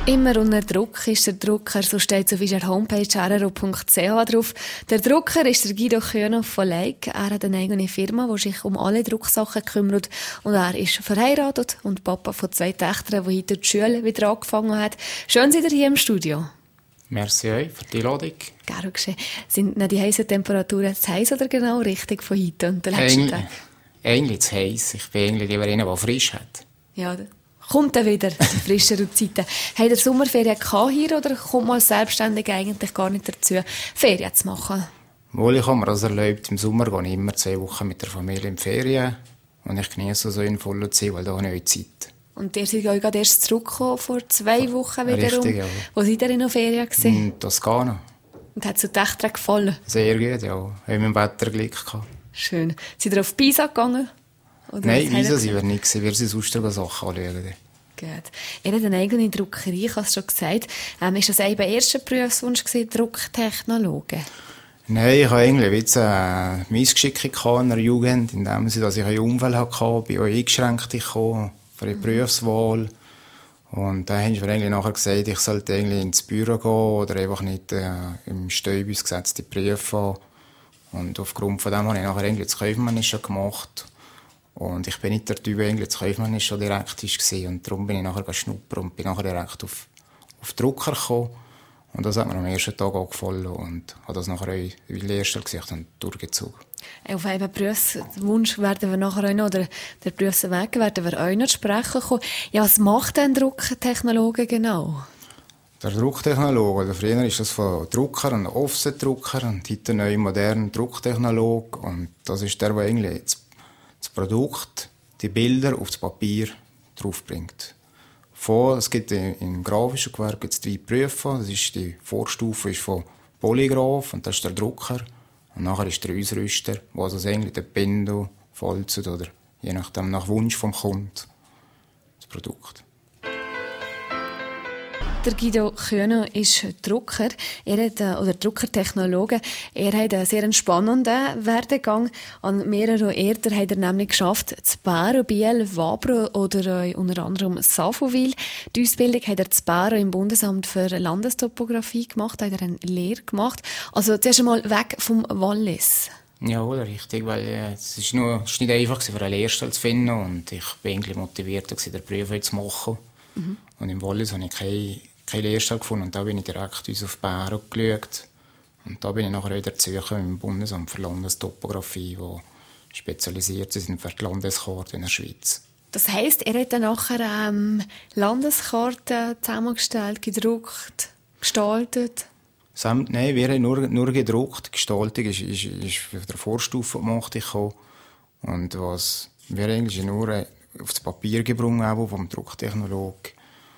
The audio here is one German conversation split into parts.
Immer unter Druck ist der Drucker, so steht es auf unserer Homepage rro.ch drauf. Der Drucker ist der Guido Könner von Leik. Er hat eine eigene Firma, die sich um alle Drucksachen kümmert. Und er ist verheiratet und Papa von 2 Töchtern, die heute die Schule wieder angefangen hat. Schön, seid ihr hier im Studio. Merci euch für die Einladung. Gerne geschehen. Sind die heißen Temperaturen zu heiß oder genau richtig von heute und den letzten Tag? Eigentlich zu heiß. Ich bin eigentlich lieber einer, der frisch hat. Ja, kommt dann wieder, die frischeren Zeiten. Habt ihr Sommerferien hier oder kommt man als Selbstständiger eigentlich gar nicht dazu, Ferien zu machen? Wohl, ich habe mir das erlaubt. Im Sommer gehe ich immer 2 Wochen mit der Familie in die Ferien. Und ich genieße so in voller Zeit, weil da habe ich Zeit. Und ihr seid euch gerade erst zurückgekommen, vor 2 Wochen wiederum. Richtig, ja. Wo seid ihr in der Ferien gewesen? In Toskana. Und hat es euch echt gefallen? Sehr gut, ja. Haben wir im Wetter Glück gehabt. Schön. Seid ihr auf Pisa gegangen? Oder nein, Pisa sind wir nicht gewesen. Wir sind sonst Sachen anschauen. Gut. Ihr habt eine eigene Druckerei, ich habe es schon gesagt. Ist das euer erster Berufswunsch gewesen, Drucktechnologe? Nein, ich hatte eigentlich ein Missgeschick in der Jugend, in dem Sinne, dass ich einen Unfall hatte, bin auch eingeschränkt für die Berufswahl. Und dann haben wir eigentlich nachher gesagt, ich sollte eigentlich ins Büro gehen oder einfach nicht im Steuerbüsgesetz die Berufe haben. Und aufgrund von dem habe ich nachher eigentlich das Kaufmännische gemacht. Und ich bin nicht der Typ, der eigentlich das Kaufmännische direkt war. Und darum bin ich nachher schnuppern und bin nachher direkt auf Drucker gekommen. Und das hat mir am ersten Tag auch gefallen und habe das nachher auch, wie Lehrstelle gesagt habe, durchgezogen. Auf einen Berufswunsch werden wir nachher auch noch, oder der Berufsweg werden wir auch noch sprechen kommen. Ja, was macht denn Drucktechnologe genau? Der Drucktechnologe, oder früher ist das von Drucker und Offset-Drucker und heute ein neuer moderner Drucktechnologe. Und das ist der eigentlich das Produkt, die Bilder auf das Papier draufbringt. Es gibt im grafischen Gewerbe 3 Berufe. Das ist die Vorstufe ist von Polygraph und das ist der Drucker. Und nachher ist der Ausrüster, der also eigentlich den Bendo falzt oder je nachdem nach Wunsch vom Kunden das Produkt. Der Guido Könner ist Drucker, oder Druckertechnologe. Er hat einen sehr spannenden Werdegang. An mehreren Orten hat er nämlich geschafft, zu Bären, Biel, Wabro oder unter anderem Safowil. Die Ausbildung hat er zu Bären im Bundesamt für Landestopographie gemacht, hat er eine Lehre gemacht. Also zuerst einmal weg vom Wallis. Ja, richtig, weil es ist nicht einfach für eine Lehrstelle zu finden und ich war eigentlich motiviert, den Beruf zu machen. Mhm. Und im Wallis habe ich keine Lehrstelle gefunden und da bin ich direkt auf Bären geschaut. Und da bin ich nachher wieder zugekommen im Bundesamt für Landestopographie, wo spezialisiert sind für die Landeskarte in der Schweiz. Das heisst, er hat dann nachher Landeskarten zusammengestellt, gedruckt, gestaltet? Nein, wir haben nur gedruckt. Die Gestaltung ist für die Vorstufe gemacht. Und was wir eigentlich nur auf das Papier gebracht vom Drucktechnolog.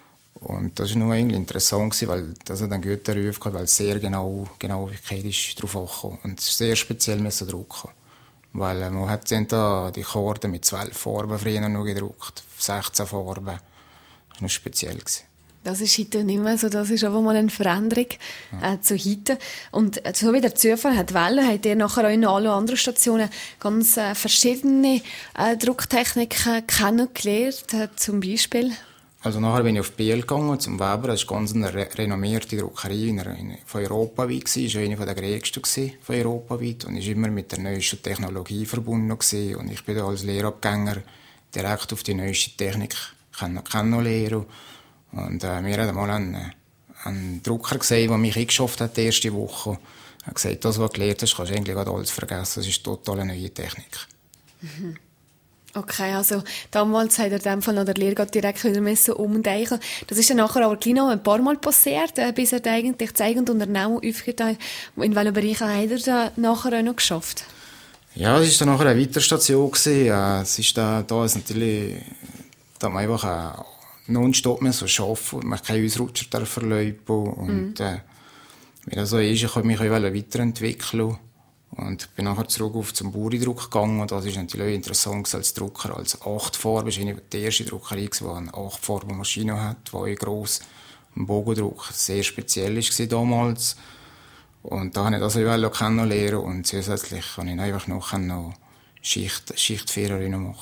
Und das war nur eigentlich interessant, weil das hat einen guten Ruf gehabt, weil es sehr Genauigkeit ist drauf angekommen. Und es ist sehr speziell müssen drucken. Weil man hat da die Karten mit 12 Farben früher noch gedruckt, 16 Farben. Das war noch speziell. Das ist heute nicht mehr so, das ist aber mal eine Veränderung zu heute. Und so wie der Zufall hat wollen, habt ihr nachher auch in allen anderen Stationen ganz verschiedene Drucktechniken kennengelernt, zum Beispiel. Also nachher bin ich auf Biel gegangen, zum Weber. Das ist ganz eine renommierte Druckerei von europaweit. Das war eine der größten von europaweit und ist immer mit der neuesten Technologie verbunden gewesen. Und ich bin da als Lehrabgänger direkt auf die neueste Technik kennenlernen. Und wir hatten mal einen Drucker gesehen, der mich eingeschafft hat die erste Woche. Er hat gesagt, das, was du gelernt hast, kannst du eigentlich alles vergessen. Das ist total eine neue Technik. Mhm. Okay, also damals hat er in dem Fall noch der Lehrgott direkt wieder umdenken. Das ist dann nachher aber gleich noch ein paar Mal passiert, bis er eigentlich das eigene Unternehmen aufgehört hat. In welchem Bereich hat er da nachher auch noch geschafft? Ja, es war dann nachher eine Weiterstation. Es ist da ist natürlich, da man einfach nonstop arbeiten, man keine Ausrutscher verleiten und wie das so ist, ich wollte mich weiterentwickeln. Und bin nachher zurück zum Buridruck gegangen. Und das ist natürlich auch interessant als Drucker, als 8-Farbe. Das war die erste Druckerei, die eine 8-Farben-Maschine hat, die auch gross ein Bogendruck sehr speziell war damals. Und da wollte ich das auch kennenlernen. Und zusätzlich konnte ich einfach noch Schichtführerin machen.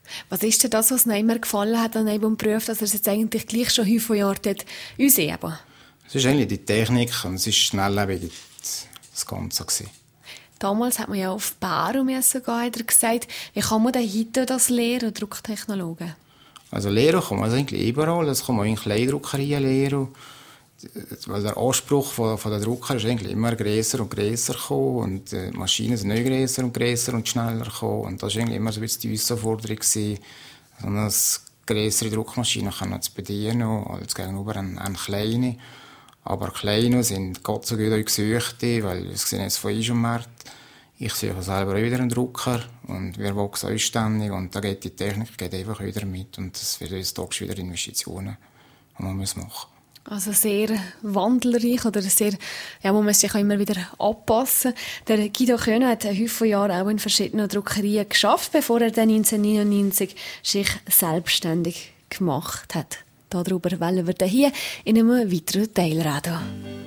Was ist denn das, was Ihnen immer gefallen hat an Ihrem Beruf, dass er es jetzt eigentlich gleich schon häufig Jahre dort ausüben? Es ist eigentlich die Technik und es ist schnelllebig, das Ganze gewesen. Damals hat man ja auf Baro müssen gehen, hat er gesagt. Wie kann man denn heute das lernen, Drucktechnologen? Also lehren kann man eigentlich überall. Das kann man in Kleidruckerien lehren. Weil der Anspruch von der Drucker ist eigentlich immer grösser und grösser gekommen. Und die Maschinen sind nicht grösser und schneller gekommen. Und das war eigentlich immer so ein bisschen die Herausforderung, so eine grössere Druckmaschine zu bedienen, als gegenüber eine kleine. Aber kleine sind Gott sei Dank auch gesuchte, weil wir sehen jetzt von uns am Markt. Ich suche selber auch wieder einen Drucker und wir wachsen auch ständig und da geht die Technik einfach wieder mit und das wird uns doch wieder Investitionen, die man machen muss. Also sehr wandelreich oder sehr, ja, man muss sich auch immer wieder anpassen. Der Guido Köhne hat viele Jahre auch in verschiedenen Druckerien geschafft, bevor er dann 1999 sich selbstständig gemacht hat. Darüber wollen wir hier in einem weiteren Teil reden.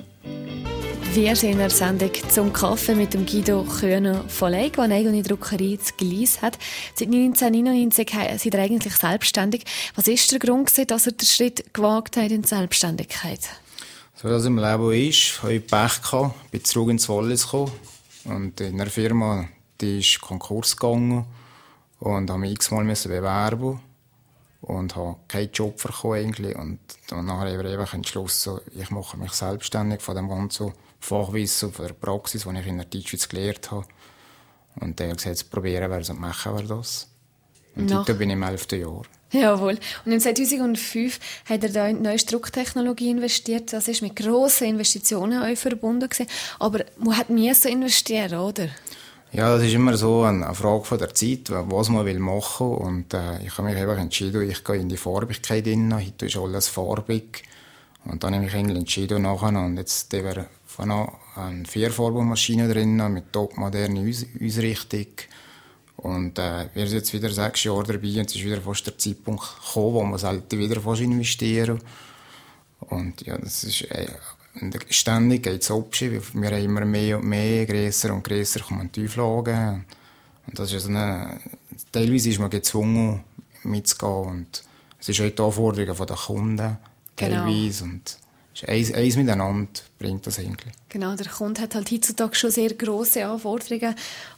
Wir sind in der Sendung «Zum Kaffee» mit dem Guido Köhne von Leik, der eine eigene Druckerei zu Gleis hat. Seit 1999 seid ihr eigentlich selbstständig. Was war der Grund, dass er den Schritt gewagt hat in die Selbstständigkeit? So, dass im Leben ist, habe ich Pech gehabt, bin zurück ins Wallis gekommen und in einer Firma, die ist Konkurs gegangen und habe mich x-mal bewerben und habe keinen Job bekommen eigentlich. Und danach habe ich einfach entschlossen, ich mache mich selbstständig von dem ganzen Fachwissen, von der Praxis, die ich in der Deutschschweiz gelernt habe. Und dann habe ich gesagt, jetzt probieren wir es und machen wir das. Und heute bin ich im 11. Jahr. Jawohl. Und in 2005 hat er da in neue Drucktechnologie investiert. Das ist mit grossen Investitionen auch verbunden gewesen. Aber man hat so investieren, oder? Ja, das ist immer so eine Frage von der Zeit, was man machen will. Und ich habe mich einfach entschieden, ich gehe in die Farbigkeit rein. Heute ist alles farbig. Und dann habe ich mich entschieden nachher. Und jetzt haben wir von eine Vierfarbenmaschine drin mit topmoderner Ausrichtung. Und wir sind jetzt wieder 6 Jahre dabei und es ist wieder fast der Zeitpunkt gekommen, wo man selten wieder fast investieren. Und ja, das ist ständig geht es abschieben. Wir haben immer mehr und mehr, grösser und grösser kommen die Auflagen. Und das ist teilweise ist man gezwungen mitzugehen und es ist auch die Anforderungen der Kunden teilweise. Genau. Und eins miteinander bringt das eigentlich. Genau, der Kunde hat halt heutzutage schon sehr grosse Anforderungen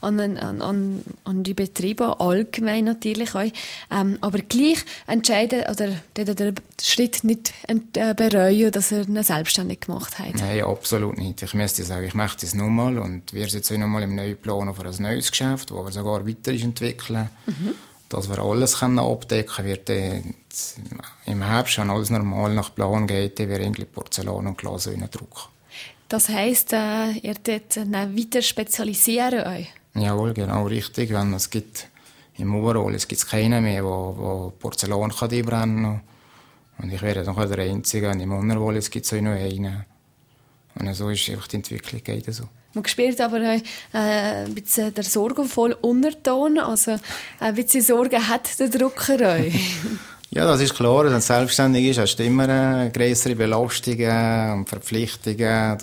an die Betriebe, allgemein natürlich auch. Aber gleich entscheiden oder den Schritt nicht bereuen, dass er ihn selbstständig gemacht hat. Nein, absolut nicht. Ich müsste sagen, ich möchte es nochmal und wir sind jetzt auch nochmal im neuen Plan für ein neues Geschäft, das wir sogar weiter entwickeln. Dass wir alles abdecken können, im Herbst, wenn alles normal nach Plan geht, wir eigentlich Porzellan und Glas drucken. Das heisst, ihr dort weiter spezialisieren euch? Jawohl, genau, richtig. Wenn es gibt im Oberholz gibt es keinen mehr, der Porzellan brennen kann. Und ich wäre dann der Einzige. Und im Unterholz gibt es auch noch einen. Und so ist einfach die Entwicklung geht so. Man spürt aber ein bisschen der sorgenvollen Unterton. Also ein bisschen Sorgen hat der Drucker euch. Ja, das ist klar. Wenn du selbstständig bist, hast du immer grössere Belastungen und Verpflichtungen.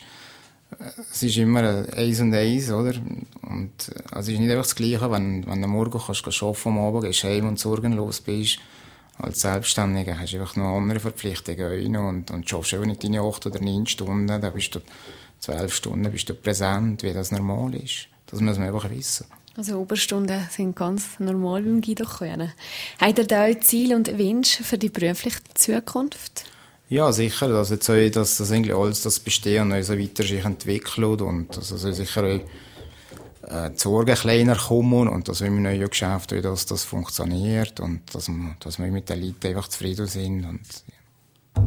Es ist immer eins und eins, oder? Und also es ist nicht einfach das Gleiche, wenn du morgen kannst arbeiten, am Abend gehst heim und sorgenlos bist. Als Selbstständiger hast du einfach noch andere Verpflichtungen und schaffst eben nicht deine 8 oder 9 Stunden. Dann bist du 12 Stunden bist du präsent, wie das normal ist. Das muss man einfach wissen. Also Oberstunden sind ganz normal beim Guido Köhne. Habt ihr da auch Ziele und Wünsche für die berufliche Zukunft? Ja, sicher. Also jetzt auch, dass das eigentlich alles das Bestehen und so weiter sich entwickelt und dass also sicher auch die Sorgen kleiner kommen und dass im neuen Geschäft auch, dass das funktioniert und dass wir mit den Leuten einfach zufrieden sind. Und, ja.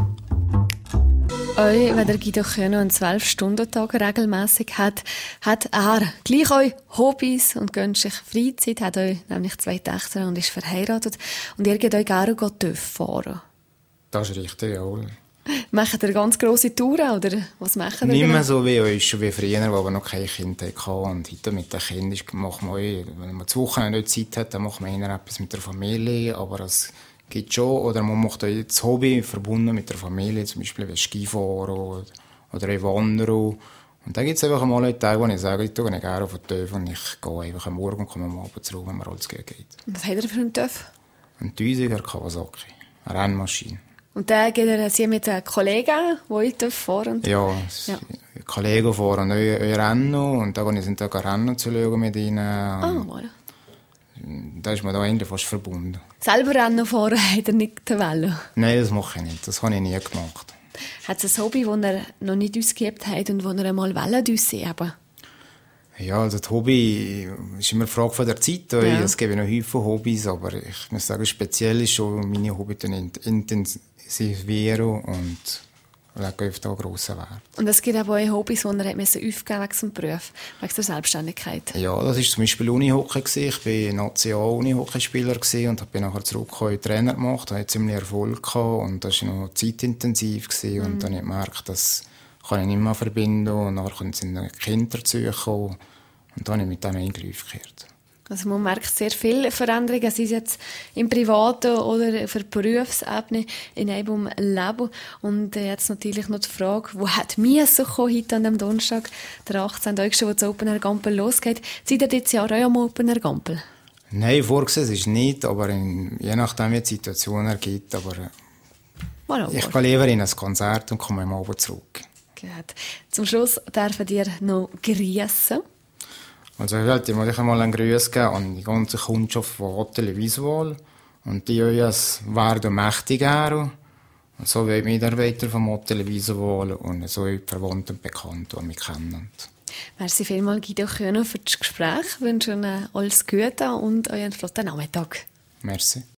Auch wenn der Guido Köhne einen 12-Stunden-Tag regelmässig hat er gleich auch Hobbys und gönnt sich Freizeit, hat auch nämlich 2 Töchter und ist verheiratet. Und ihr geht auch gerne TÜV fahren. Das ist richtig, ja. Macht ihr ganz grosse Touren, oder was macht ihr? Nicht mehr so wie früher, wo wir noch kein Kind hatten. Und heute mit den Kindern machen wir, wenn man zu Wochen nicht Zeit hat, dann machen wir eher etwas mit der Familie, aber es gibt schon, oder man macht auch das Hobby verbunden mit der Familie, zum Beispiel wie Skifahren oder Wandern. Und dann gibt es einfach mal Leute, Tage, wo ich sage, ich gehe gerne auf den TÜV und ich gehe einfach am Morgen und komme am Abend zurück, wenn mir alles gut geht. Und was hat er für einen TÜV? Ein 1000er Kawasaki, eine Rennmaschine. Und dann geht er Sie mit einem Kollegen, der in TÜV fahren? Ja, Kollegen fahren Rennen und da gehe ich Tag Rennen zu schauen mit ihnen. Voilà. Da ist man da eigentlich fast verbunden. Selber Rennen fahren hat er nicht wollen? Nein, das mache ich nicht. Das habe ich nie gemacht. Hat es ein Hobby, das er noch nicht ausgeübt hat und das er einmal ausüben? Ja, also das Hobby ist immer eine Frage von der Zeit. Ja. Es gibt noch viele Hobbys, aber ich muss sagen, speziell ist schon meine Hobby intensivieren und lege auf da grossen Wert. Und es gibt auch Hobbys, die er aufgeben wegen dem Beruf, wegen der Selbstständigkeit? Ja, das war zum Beispiel Unihockey. Ich war National-Unihockeyspieler und bin nachher zurückgekommen, Trainer gemacht, hatte ziemlich Erfolg gehabt und das war noch zeitintensiv und dann habe ich gemerkt, das kann ich nicht mehr verbinden und nachher sind die Kinder dazugekommen und dann habe ich mit dem eigentlich aufgehört. Also man merkt sehr viele Veränderungen, sei es jetzt im Privaten oder auf der Berufsebene in einem Leben. Und jetzt natürlich noch die Frage, wo hat mir so heute an dem Donnerstag, der 18. August, wo das Open Air Gampel losgeht? Seid ihr dieses Jahr auch am Open Air Gampel? Nein, vorgesehen ist es nicht, aber je nachdem, wie die Situation ergibt. Aber ich gehe lieber in ein Konzert und komme am Abend zurück. Gut. Zum Schluss dürfen wir noch grüßen. Also ich wollte mal einen Gruß geben an die ganze Kundschaft von Hotel Visual und die uns werden mächtig gern. Und so wie die Mitarbeiter vom Hotel Visual und so die Verwandten und Bekannten, die mich kennen. Merci vielmals, Guido Köhner, für das Gespräch. Ich wünsche Ihnen alles Gute und euren flotten Nachmittag. Merci.